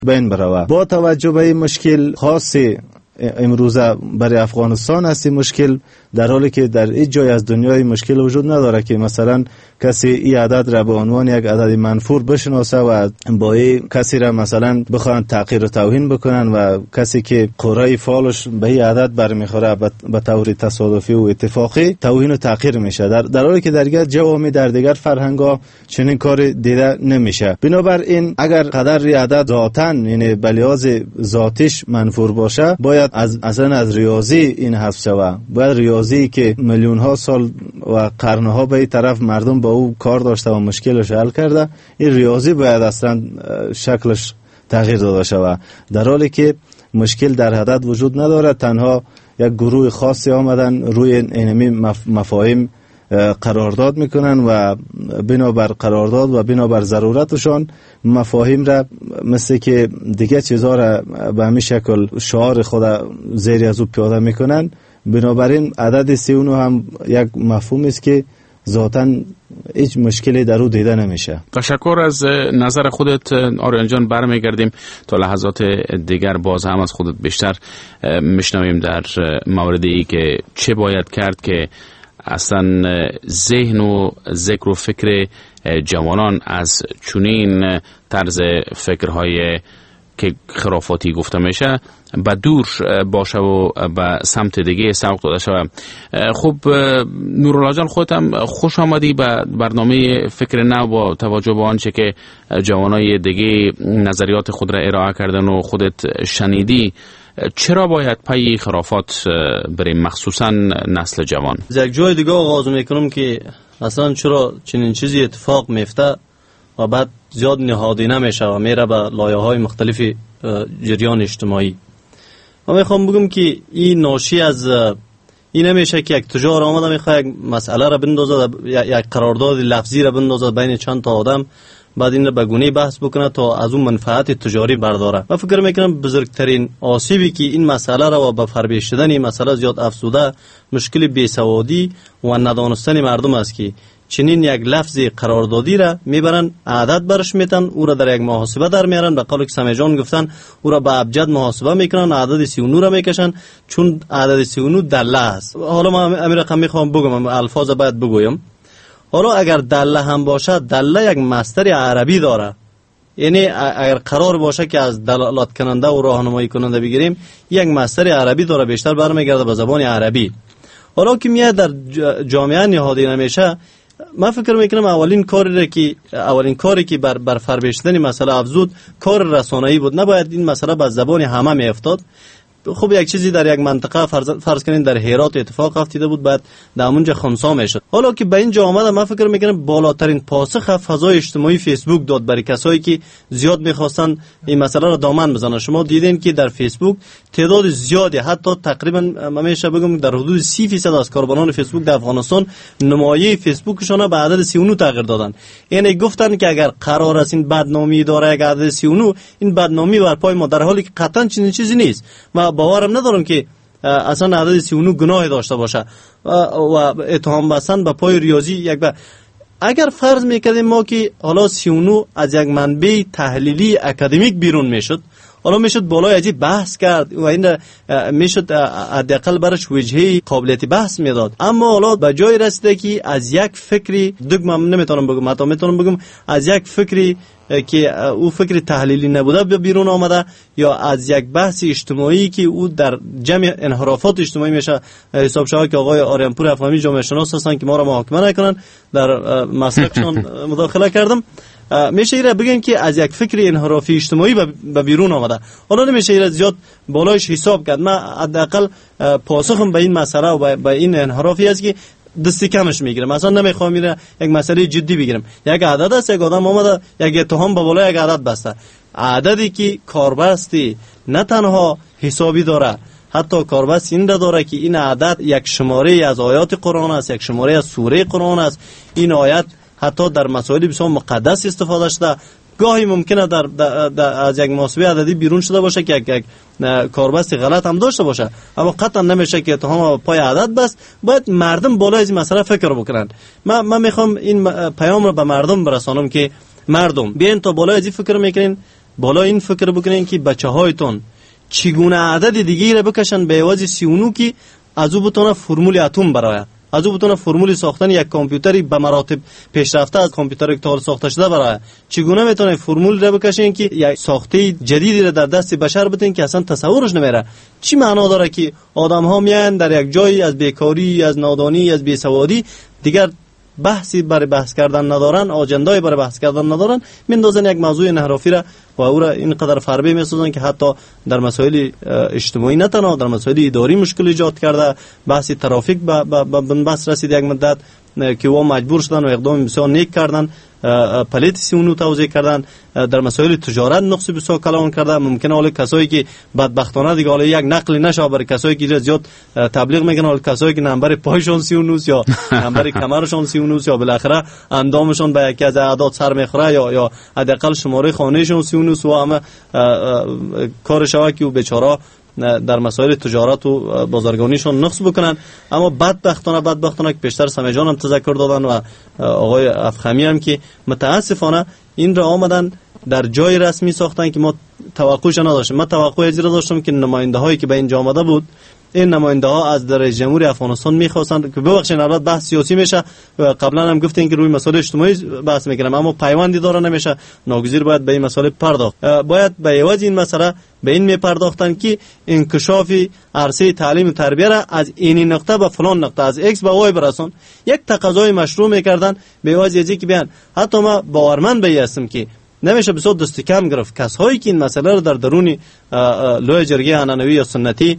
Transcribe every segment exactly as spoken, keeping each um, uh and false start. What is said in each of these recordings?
بین بروه. با توجه به این مشکل خاصی امروزه برای افغانستان است مشکل، در حالی که در هیچ جای از دنیای مشکل وجود نداره که مثلا کسی این عدد را به عنوان یک عدد منفور بشناسه و با این کسی را مثلا بخوان تحقیر و توهین بکنن و کسی که قرعه فالش به این عدد برمیخوره به طور تصادفی و اتفاقی توهین و تحقیر میشه، در در حالی که در دیگر جوامع در دیگر فرهنگ‌ها چنین کار دیده نمیشه. بنابراین اگر قدر عدد ذاتاً یعنی به لحاظ ذاتش منفور باشه، باید از اصلا از ریاضی این حذف شود. باید ریاضی که میلیون ها سال و قرن ها به این طرف مردم با او کار داشته و مشکلش حل کرده، این ریاضی باید اصلا شکلش تغییر داده شود، در حالی که مشکل در عدد وجود نداره. تنها یک گروه خاصی آمدن روی اینمی مفاهیم قرارداد میکنن و بنابر قرارداد و بنابر ضرورتشان مفاهیم را مثل که دیگه چیزها را به همین شکل شعار خود زیر از او پیاده میکنن. بنابراین عدد سی و نه هم یک مفهوم است که ذاتاً هیچ مشکلی در او دیده نمیشه. تشکر از نظر خودت آریان جان. برمیگردیم تا لحظات دیگر باز هم از خودت بیشتر میشنویم در موردی که چه باید کرد که اصلا ذهن و ذکر و فکر جوانان از چنین طرز فکرهای که خرافاتی گفته میشه به دور باشه و به سمت دیگه سوق داده شود. خب نورالله جان، خودت هم خوش آمدی به برنامه فکر نو با توجه به آنچه که جوانای دیگه نظریات خود را ارائه کردن و خودت شنیدی. چرا باید پی خرافات بریم، مخصوصا نسل جوان؟ از یک جای دیگه آغاز میکنم که اصلا چرا چنین چیزی اتفاق میفته و بعد زیاد نهادی نمیشه و میره به لایه های مختلف جریان اجتماعی. و میخوام بگم که این ناشی از این نمیشه که یک تجار آمده میخواه یک مسئله را بندازه، یک قرارداد لفظی را بندازه بین چند تا آدم، بعد این را به گونه بحث بکنه تا از اون منفعت تجاری برداره. من فکر میکنم بزرگترین آسیبی که این مسئله را و به فربه شدن این مسئله زیاد افزوده مشکل بیسوادی و ندانستن مردم است که چنین یک لفظ قراردادی را میبرن عدد برش میتن، او را در یک محاسبه در میارن، به قول که سمی جان گفتن او را به ابجد محاسبه میکنن، عدد سی و نه را میکشن چون عدد سی و نه دله است. حالا من امیر رقم میخوام بگم، الفاظ باید بگویم. حالا اگر دله هم باشه، دله یک مصدر عربی داره، یعنی اگر قرار باشه که از دلالت کننده و راهنمایی کننده بگیریم، یک مصدر عربی داره، بیشتر برمیگرده به زبان عربی. حالا که میاد در جامعه نهادی نمیشه، من فکر میکنم اولین کاری که اولین کاری که بر بر فربه‌شدن مسئله افزود کار رسانه‌ای بود. نباید این مسئله به زبان همه میافتاد. خب یک چیزی در یک منطقه فرض, فرض کنین در هرات اتفاق افتاده بود، بعد در اونجا خنثی میشد. حالا که به اینجا آمده، من فکر میکنم بالاترین پاسخ فضای اجتماعی فیسبوک داد برای کسایی که زیاد میخواستن این مسئله را دامن بزنن. شما دیدین که در فیسبوک تعداد زیادی، حتی تقریبا من میشه بگم در حدود سی درصد از کاربران فیسبوک در افغانستان نمایه فیسبوکشون به عدد سی و نه تغییر دادن. یعنی گفتن که اگر قرار است این بدنامی داره یک عدد سی و نه، این بدنامی بر پای ما، در حالی که قطعا چنین چیزی نیست. ما باورم ندارم که اصلا عدد سی و نه گناه داشته باشه و اتهام بستن به پای ریاضی یک بار. اگر فرض میکردیم ما که حالا سی و نه از یک منبع تحلیلی اکادمیک بیرون میشد، حالا میشد بالای ازی بحث کرد و این میشد حداقل برش وجهه قابلیت بحث میداد. اما حالا به جای رسیده که از یک فکری دیگه من نمیتونم بگم، حتی میتونم بگم از یک فکری که او فکر تحلیلی نبوده بیرون آمده، یا از یک بحث اجتماعی که او در جمع انحرافات اجتماعی میشه حساب شود که آقای آریان پور افغانی جامعه شناس هستن که ما را محاکمه نکنن، در مسلکشان مداخله کردم. میشه ایره بگن که از یک فکر انحرافی اجتماعی به بیرون آمده. حالا نمیشه ایره زیاد بالایش حساب کرد. من حداقل پاسخم به این مسئله و به این انحرافی است که دستی کمش میگیرم. مثلا نمیخوام میره یک مسئله جدی بگیرم. یک عدد است، یک آدم اومده یک اتهام به بالای یک عدد بسته، عددی که کاربستی نه تنها حسابی داره، حتی کاربست این داره که این عدد یک شماره از آیات قرآن است، یک شماره از سوره قرآن است. این آیت حتی در مسائل بسیار مقدس استفاده شده. گاهی ممکنه در, در, در از یک محاسبه عددی بیرون شده باشه که یک, یک کاربست غلط هم داشته باشه، اما قطعا نمیشه که اتهام پای عدد بس. باید مردم بالای از این مسئله فکر بکنن. من من میخوام این پیام رو به مردم برسانم که مردم بیاین تا بالای از این فکر میکنین بالا این فکر بکنین که بچه هایتون چگونه عدد دیگه را بکشن به عوض سی و نه که از او بتونه فرمول اتم برای از او بتونه فرمول ساختن یک کامپیوتری به مراتب پیشرفته از کامپیوتر که تا ساخته شده برای چگونه میتونه فرمول را بکشین که یک ساخته جدیدی را در دست بشر بتین که اصلا تصورش نمیره. چی معنا داره که آدم ها میان در یک جایی از بیکاری، از نادانی، از بیسوادی دیگر بحثی برای بحث کردن ندارن، آجندای برای بحث کردن ندارن، میندازن یک موضوع انحرافی را و او را اینقدر فربه میسازن که حتی در مسائل اجتماعی نه تنها در مسائل اداری مشکل ایجاد کرده. بحث ترافیک به بس رسید یک مدت که او مجبور شدن و اقدام بسیار نیک کردن، پلیت سی و نه توضیح کردن. در مسائل تجارت نقص بسیار کلان کرده. ممکنه حالا کسایی که بدبختانه دیگه حالا یک نقل نشه برای کسایی که زیاد تبلیغ میکنن، حالا کسایی که نمبر پایشون سی و نه یا نمبر کمرشون سی و نه یا بالاخره اندامشون به یکی از اعداد سر میخوره یا یا حداقل شماره خانهشون سی و نه و همه کار شوه که بیچاره در مسائل تجارت و بازرگانیشون نقص بکنن. اما بدبختانه بدبختانه که پیشتر سمیجان هم تذکر دادن و آقای افخمی هم که متاسفانه این را آمدن در جای رسمی ساختن که ما توقعش نداشتیم. من توقع ازی را داشتم که نماینده هایی که به اینجا آمده بود این نماینده ها از در جمهوری افغانستان میخواستند که ببخشید البته بحث سیاسی میشه و قبلا هم گفتین که روی مسائل اجتماعی بحث میکنم اما پیوندی داره نمیشه، ناگزیر باید به این مسئله پرداخت. باید به عوض این مسئله به این میپرداختن که انکشاف عرصه تعلیم و تربیه را از این نقطه به فلان نقطه، از ایکس به وای برسون، یک تقاضای مشروع میکردن به عوض ازی که بیان. حتی ما باورمند به هستم که نمیشه بسیار دست کم گرفت کسایی که این مسئله رو در درون لوی جرگه عنعنوی یا سنتی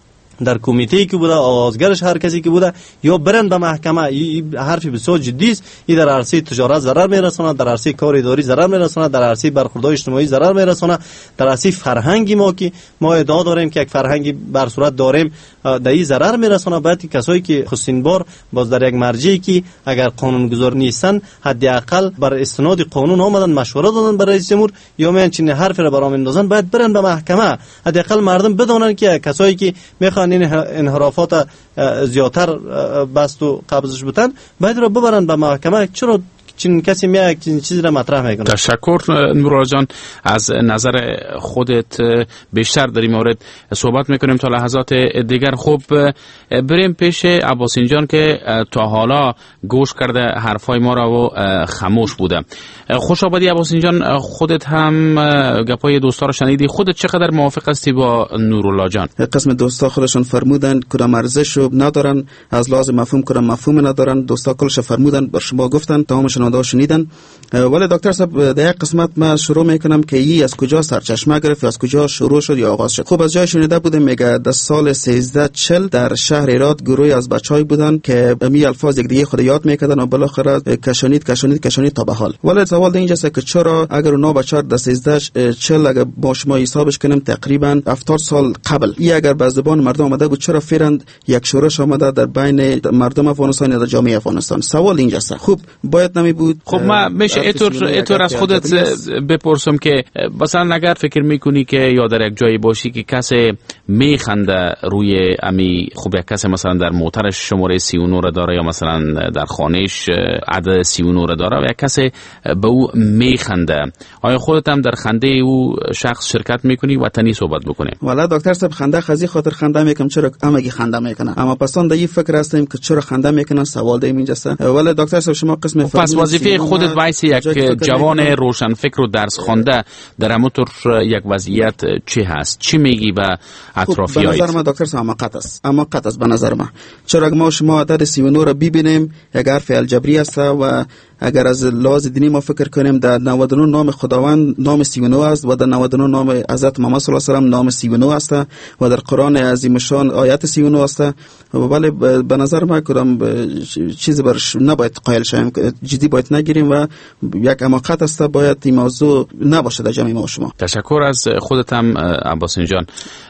در کمیته که بوده، آغازگرش هر کسی که بوده، یا برن به محکمه. این حرفی بسیار جدی است. این در عرصه تجارت ضرر میرسونه، در عرصه کار اداری ضرر میرسونه، در عرصه برخوردهای اجتماعی ضرر میرسونه، در عرصه فرهنگی ما که ما ادعا داریم که یک فرهنگی بر صورت داریم در این ضرر میرسونه. باید کسایی که خصین بار باز در یک مرجعی که اگر قانونگذار نیستن حداقل بر استناد قانون آمدن مشوره دادن برای رئیس جمهور یا میان چنین حرفی را برام اندازن، باید برن به محکمه. حداقل مردم بدونن که کسایی که میخوان این انحرافات زیادتر بست و قبضش بتن باید رو ببرن به محکمه. چرا چین کسی میاد چین چیزی را مطرح میکنه؟ تشکر نورالله جان، از نظر خودت بیشتر در این مورد صحبت میکنیم تا لحظات دیگر. خب بریم پیش عباسین جان که تا حالا گوش کرده حرفای ما را و خاموش بوده. خوش آمدی عباسین جان، خودت هم گپای دوستا رو شنیدی، خودت چقدر موافق هستی با نورالله جان؟ قسم دوستا خودشون فرمودن کدام ارزش ندارن، از لازم مفهوم کدام مفهوم ندارن، دوستا کلش فرمودن بر شما گفتن، تمامشون آدم شنیدن. ولی دکتر صاحب در یک قسمت من شروع میکنم که ای از کجا سرچشمه گرفت، از کجا شروع شد یا آغاز شد. خب از جای شنیده بودیم میگه در سال سیزده چهل در شهر ایراد گروهی از بچهای بودن که می الفاظ یک دیگه خود یاد میکردن و بالاخره کشانید کشانید کشانید تا به حال. ولی سوال اینجاست که چرا اگر اونها بچه در سیزده چهل اگر با شما حسابش کنیم تقریبا هفتاد سال قبل ای اگر به زبان مردم آمده بود، چرا فیرند یک شورش آمده در بین مردم افغانستان یا در جامعه افغانستان؟ سوال اینجاست. خب باید نمی بود. خب ما میشه ایتور ایتور از خودت بپرسم که مثلا اگر فکر میکنی که یا در یک جایی باشی که کسی میخنده روی امی، خب یک کسی مثلا در موترش شماره سی و نه را داره یا مثلا در خانهش عدد سی و نه را داره و یک کسی به او میخنده، آیا خودت هم در خنده او شخص شرکت میکنی و تنی صحبت بکنی؟ والا دکتر صاحب خنده خزی خاطر خنده میکنم، چرا همگی خنده میکنن، اما پسان در این فکر هستیم که چرا خنده میکنن. سوال در اینجاست. ولی دکتر صاحب شما قسم پس وظیفه خودت وایسی یک جوان روشن فکر و درس خوانده در همونطور یک وضعیت چی هست؟ چی میگی به اطرافیایت؟ به نظر من دکتر صاحب حماقت است، حماقت است به نظر من. چرا ما شما عدد سی و نه را ببینیم یک حرف الجبری است و اگر از لحاظ دینی ما فکر کنیم در نود و نه نام خداوند نام سی و نه است و در نود و نه نام حضرت محمد صلی الله علیه و سلم نام سی و نه است و در قرآن عظیم شان آیت سی و نه است. ولی به نظر من کدام چیزی برش نباید قائل شویم، جدی باید نگیریم و یک حماقت است، باید این موضوع نباشه در جامعه ما. شما تشکر از خودت هم عباسین جان.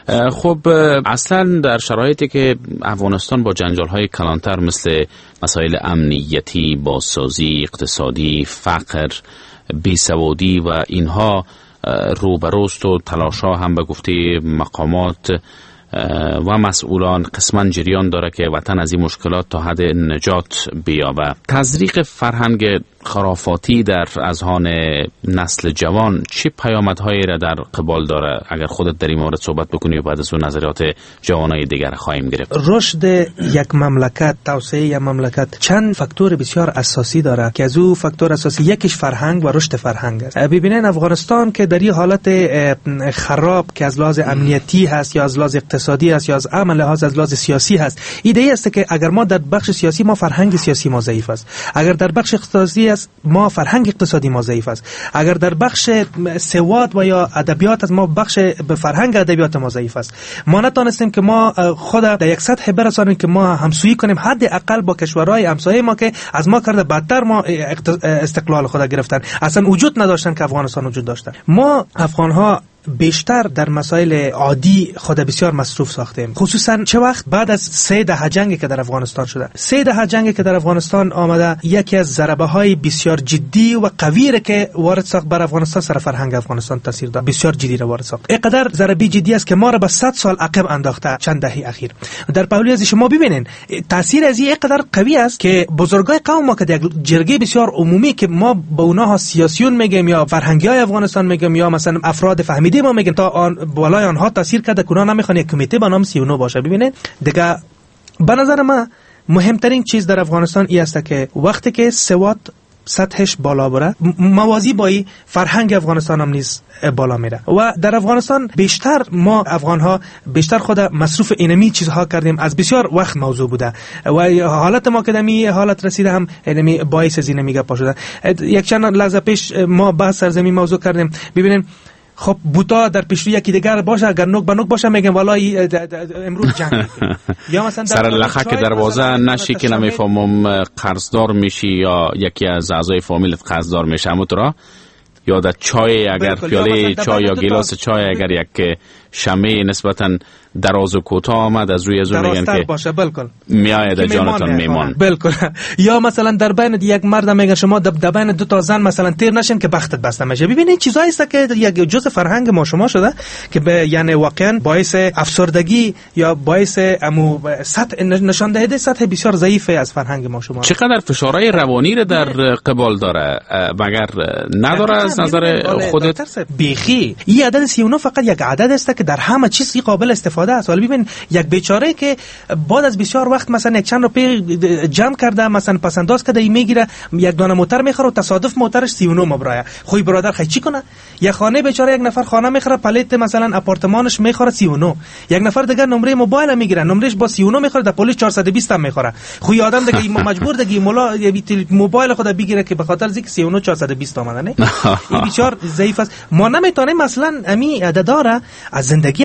خب اصلا در شرایطی که افغانستان با جنجال‌های کلانتر مثل مسائل امنیتی، بازسازی، اقتصادی، فقر، بیسوادی و اینها روبروست و تلاش‌ها هم به گفته مقامات و مسئولان قسماً جریان داره که وطن از این مشکلات تا حد نجات بیابه. تزریق فرهنگ خرافاتی در اذهان نسل جوان چه پیامدهایی را در قبال داره؟ اگر خودت در این مورد صحبت بکنی و بعد از اون نظریات جوانای دیگر خواهیم گرفت. رشد یک مملکت، توسعه یک مملکت چند فاکتور بسیار اساسی داره که از او فاکتور اساسی یکیش فرهنگ و رشد فرهنگ است. ببینید افغانستان که در این حالت خراب که از لحاظ امنیتی هست یا از لحاظ اقتصادی هست یا از عمل لحاظ از لحاظ سیاسی هست، ایده است که اگر ما در بخش سیاسی ما فرهنگ سیاسی ما ضعیف است، اگر در بخش اقتصادی است ما فرهنگ اقتصادی ما ضعیف است، اگر در بخش سواد و یا ادبیات از ما بخش به فرهنگ ادبیات ما ضعیف است. ما نتونستیم که ما خود در یک سطح برسانیم که ما همسویی کنیم حداقل با کشورهای همسایه ما که از ما کرده بدتر ما استقلال خود گرفتن، اصلا وجود نداشتن که افغانستان وجود داشتن. ما افغانها بیشتر در مسائل عادی خود بسیار مصروف ساختیم، خصوصا چه وقت بعد از سه دهه جنگی که در افغانستان شده. سه دهه جنگی که در افغانستان آمده یکی از ضربه های بسیار جدی و قوی که وارد ساخت بر افغانستان سر فرهنگ افغانستان تاثیر داشت، بسیار جدی را وارد ساخت. اینقدر ضربه جدی است که ما را به صد سال عقب انداخته چند دهه اخیر. در پهلوی از شما ببینین تاثیر از این اینقدر قوی است که بزرگای قوم ما که یک جرگه بسیار عمومی که ما به اونها سیاسیون میگیم یا فرهنگیای افغانستان میگیم یا مثلا افراد فهمیده ما میگن تا آن بالای آنها تاثیر کرده که اونا نمیخوان یک کمیته به نام سی و نه باشه. ببینید دیگه به نظر من مهمترین چیز در افغانستان این است که وقتی که سواد سطحش بالا بره موازی با فرهنگ افغانستان هم نیز بالا میره و در افغانستان بیشتر ما افغان ها بیشتر خود مصروف اینمی چیزها کردیم، از بسیار وقت موضوع بوده و حالت ما که دمی حالت رسیده هم اینمی باعث از اینمی گپ شده. یک چند لحظه پیش ما بحث سرزمین موضوع کردیم. ببینید خب بوتا در پیشروی یکی دیگر باشه، اگر نوک به نوک باشه میگن والله امروز جنگ یا مثلا سر لخه که دروازه نشی که نمیفهمم قرضدار میشی یا یکی از اعضای فامیلت قرضدار میشه. همون را یا در چای اگر پیاله چای یا گیلاس چای اگر یک شمه نسبتا دراز و کوتاه آمد از روی از اون میگن که باشه بالکل میآید جانتان میمان بالکل. یا مثلا در بین یک مرد میگن شما در بین دو تا زن مثلا تیر نشین که بختت بسته میشه. ببینید چیزایی است که یک جزء فرهنگ ما شما شده که به یعنی واقعا باعث افسردگی یا باعث امو سطح نشان دهنده سطح بسیار ضعیف از فرهنگ ما شما. چقدر فشارهای روانی رو در قبال داره مگر نداره از نظر خودت؟ بیخی این عدد سی و نه فقط یک عدد است که در همه چیز قابل استفاده است. ولی ببین یک بیچاره که بعد از بسیار وقت مثلا یک چند روپیه جمع کرده مثلا پسنداز کرده میگیره یک دانه موتر میخره و تصادف موترش سی و نه مبرایه. خوی برادر خی چی کنه؟ یک خانه بیچاره یک نفر خانه میخره پلیت مثلا آپارتمانش میخره سی و نه، یک نفر دیگه نمره موبایل میگیره نمرهش با سی و نه میخره در پلیس چهارصد و بیست هم میخره. خوی آدم دیگه مجبور دیگه مولا موبایل خود بگیره که به خاطر زیک سی و نه چهارصد و بیست اومده. نه این بیچاره ضعیف است. ما نمیتونیم مثلا امی عددا را از زندگی